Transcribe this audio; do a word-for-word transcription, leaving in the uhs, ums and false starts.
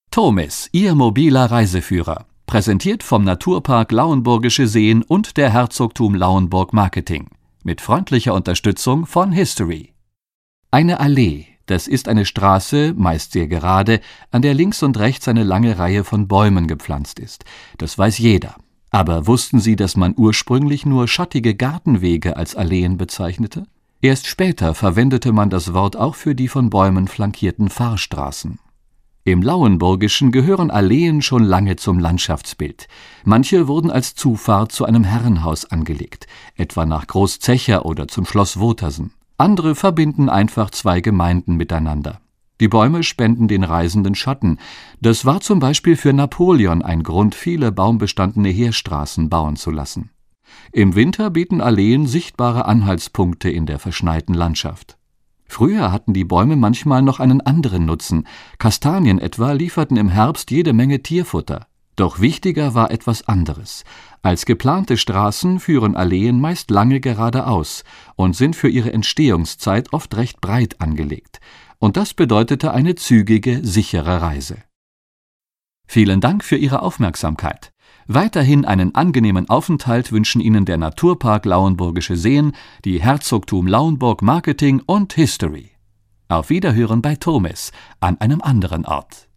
Tomis, Ihr mobiler Reiseführer. Präsentiert vom Naturpark Lauenburgische Seen und der Herzogtum Lauenburg Marketing. Mit freundlicher Unterstützung von History. Eine Allee, das ist eine Straße, meist sehr gerade, an der links und rechts eine lange Reihe von Bäumen gepflanzt ist. Das weiß jeder. Aber wussten Sie, dass man ursprünglich nur schattige Gartenwege als Alleen bezeichnete? Erst später verwendete man das Wort auch für die von Bäumen flankierten Fahrstraßen. Im Lauenburgischen gehören Alleen schon lange zum Landschaftsbild. Manche wurden als Zufahrt zu einem Herrenhaus angelegt, etwa nach Großzecher oder zum Schloss Wotersen. Andere verbinden einfach zwei Gemeinden miteinander. Die Bäume spenden den Reisenden Schatten. Das war zum Beispiel für Napoleon ein Grund, viele baumbestandene Heerstraßen bauen zu lassen. Im Winter bieten Alleen sichtbare Anhaltspunkte in der verschneiten Landschaft. Früher hatten die Bäume manchmal noch einen anderen Nutzen. Kastanien etwa lieferten im Herbst jede Menge Tierfutter. Doch wichtiger war etwas anderes. Als geplante Straßen führen Alleen meist lange geradeaus und sind für ihre Entstehungszeit oft recht breit angelegt. Und das bedeutete eine zügige, sichere Reise. Vielen Dank für Ihre Aufmerksamkeit. Weiterhin einen angenehmen Aufenthalt wünschen Ihnen der Naturpark Lauenburgische Seen, die Herzogtum Lauenburg Marketing und History. Auf Wiederhören bei Tomis, an einem anderen Ort.